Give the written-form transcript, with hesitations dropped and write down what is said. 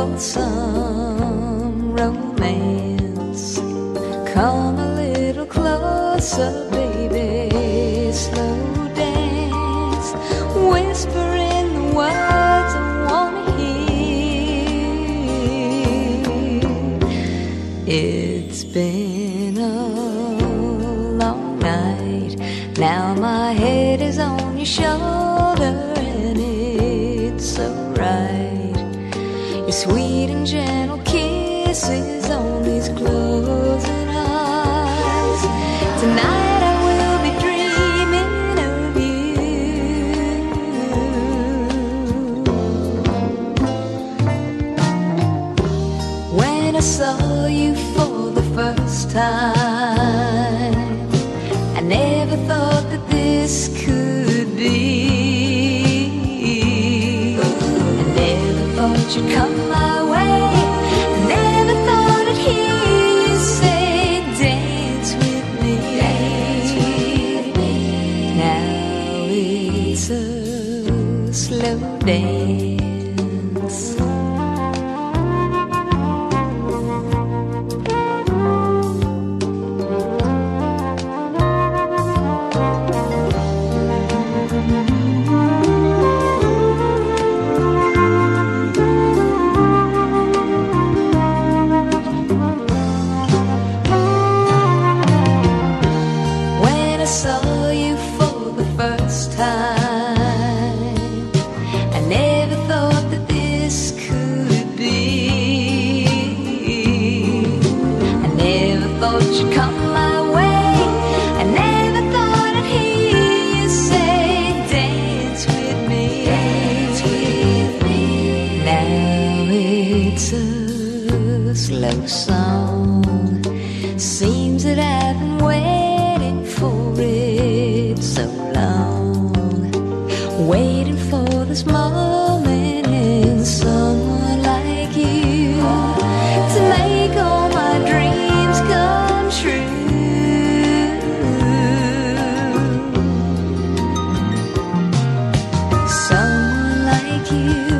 for some romance. Come a little closer, baby, slow dance, whispering the words I wanna hear. It's been a long night, now my head is on your shoulder, and it's so right. Your sweet and gentle kisses on these closing eyes. Tonight I will be dreaming of you. When I saw you for the first time, I never thought that this could be. I never thought you'd come my way. I never thought I'd hear you say, dance with me. Dance with me. Now it's a slow dance. I saw you for the first time, I never thought that this could be. I never thought you'd come my way. I never thought I'd hear you say, dance with me. Dance with me. Now it's a slow song. Seems that I've been waiting for it so long, waiting for this moment in someone like you to make all my dreams come true. Someone like you.